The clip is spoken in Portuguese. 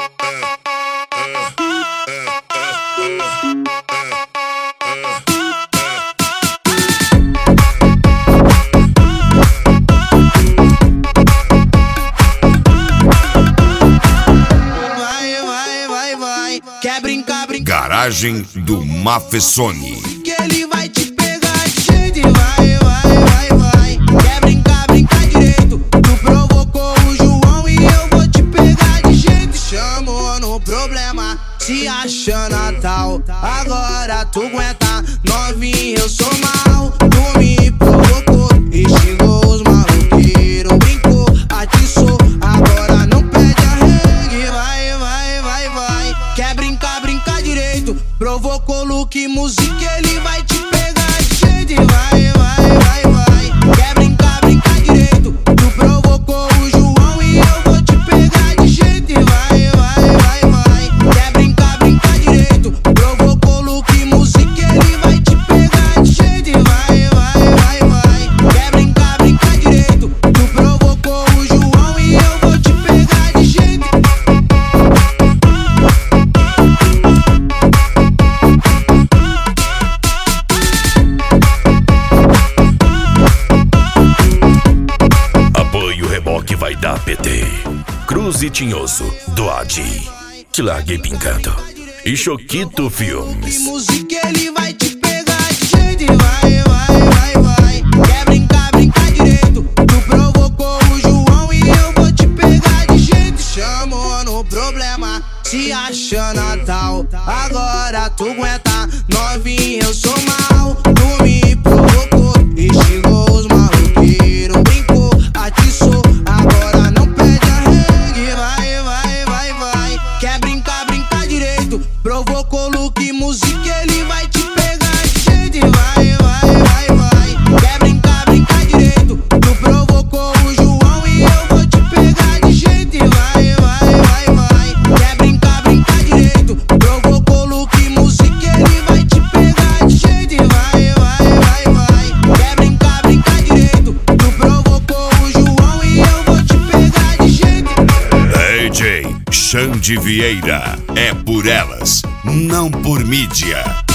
Quer brincar, brincar. Garagem do Mafessone. Que ele vai te pegar de jeito e vai. Quer brincar, brincar direito. Tu provocou o João e eu vou te pegar de jeito. Chamou no problema, se acha Natal. Agora tu aguenta, novinho, eu sou mal. Tu me provocou e xingou os maloqueiros. Brincou, atiçou, agora não pede arregue. Vai. Quer brincar, brincar direito. Provocou Luke Music, ele vai te pegar de jeito e vai. Quer brincar, brincar direito. Tu provocou o João e eu vou te pegar de jeito e vai. Quer brincar, brincar direito. Provocou Luke Music, ele vai te pegar de jeito e vai. Quer brincar, brincar direito. Tu provocou o João e eu vou te pegar de jeito. Apoio Reboque vai dar PT. Cruz e Tinhoso, do Adi. Te larguei pincando. E Choquito Filmes. Music, ele vai te pegar de jeito e vai. Quer brincar, brincar direito. Tu provocou o João e eu vou te pegar de jeito. Chamou no problema, se acha Natal. Agora tu aguenta, novinho, eu sou mal. Tu me provocou e xingou os maloqueiros. Brincou, atiçou, agora não pede arregue. Vai. Quer brincar, brincar direito. Provocou Luke Music, ele vai te pegar de jeito e vai. Quer brincar, brincar direito. Tu provocou o João e eu vou te pegar de jeito e vai. Quer brincar, brincar direito. Provocou Luke Music, ele vai te pegar de jeito e vai. Quer brincar, brincar direito. Tu provocou o João e eu vou te pegar de jeito. DJ Xande Vieira, é por elas, não por mídia.